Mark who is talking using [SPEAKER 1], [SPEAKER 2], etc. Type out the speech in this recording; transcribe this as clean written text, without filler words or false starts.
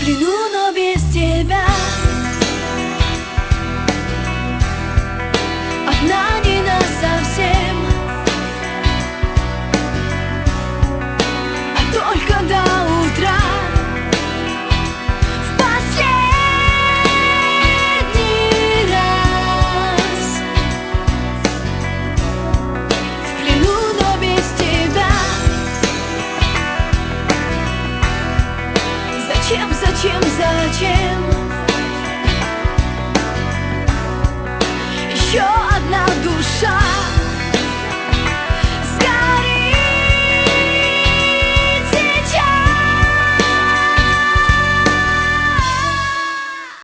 [SPEAKER 1] плену, но без тебя. Одна не насовсем, а только до утра. В последний раз в плену, но без тебя. Зачем, зачем, зачем еще одна душа?